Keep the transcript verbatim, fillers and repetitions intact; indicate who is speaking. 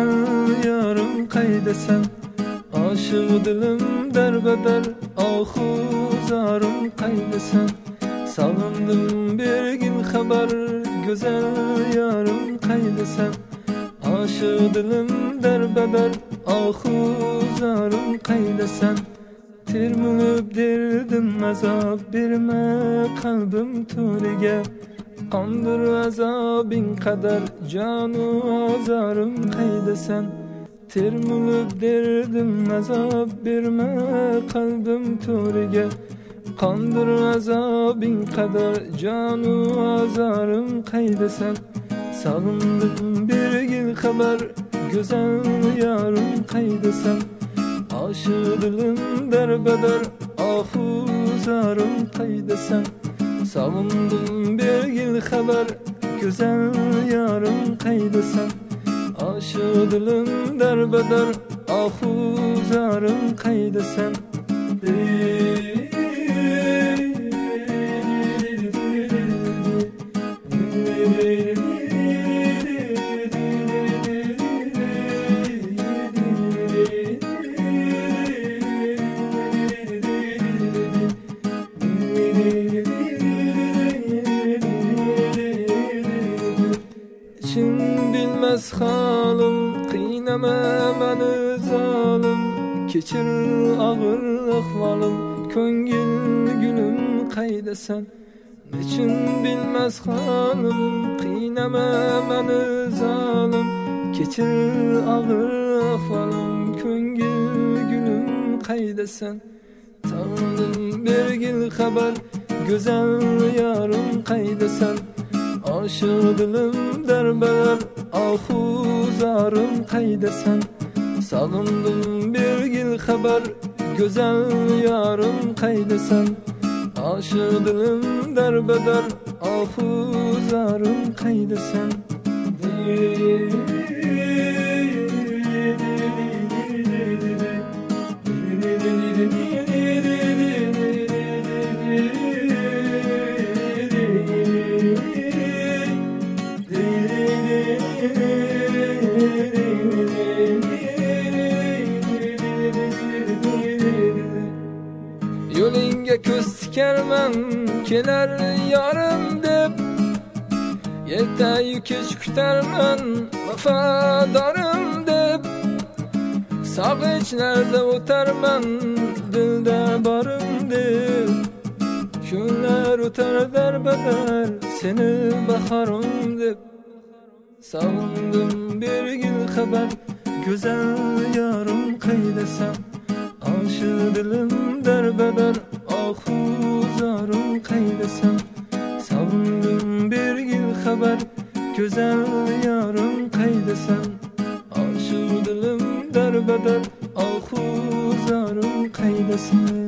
Speaker 1: güzel yarım kaydesen. Aşık dilim derbeder, ahu zarım kaydesen. Salındım bir gün haber, güzel yarım kaydesen. Aşık dilim derbeder, ahu zarım kaydesen. Tirmülüp derdim azap birme kalbim türige. Kandır azabin kadar canu azarım kaydesen. Tirmülüp derdim azap birme kalbim türige. Kandır azabin kadar canu azarım kaydesen. Salındım bir gil haber, güzel yarım kaydesen. Aşık dilim derbeder, ahu zarım kaydesen. Savundum bir gil haber, güzel yarım kaydesen. Aşık dilim derbeder, ahu zarım kaydesen. İçin bilmez halim, kıynama beni zalim. Keçir ağır ahvalim, köngil gülüm kaydesen. İçin bilmez halim, kıynama beni zalim. Keçir ağır ahvalim, köngil gülüm kaydesen. Tanıdım bir gil haber, güzel yarım kaydesen. Aşık dilim derbeler, ahu zarım kaydesen. Salındım bir gil haber, güzel yarım kaydesen. Aşık dilim derbeder, ahu zarım kaydesen. Yo'lingga ko'z tikarman, kelar yarim deb. Ertayu kech kutarman, vafadorim deb. Sog'inchlarda o'tarman, dilda borim deb. Kunlar o'tar darbadar, seni bahorim deb. Savundim bir gil haber, güzel yarım kaydesen. Aşık dilim derbeder, ahu zarım kaydesen. Savundim bir gil haber, güzel yarım kaydesen. Aşık dilim derbeder, ahu zarım kaydesen.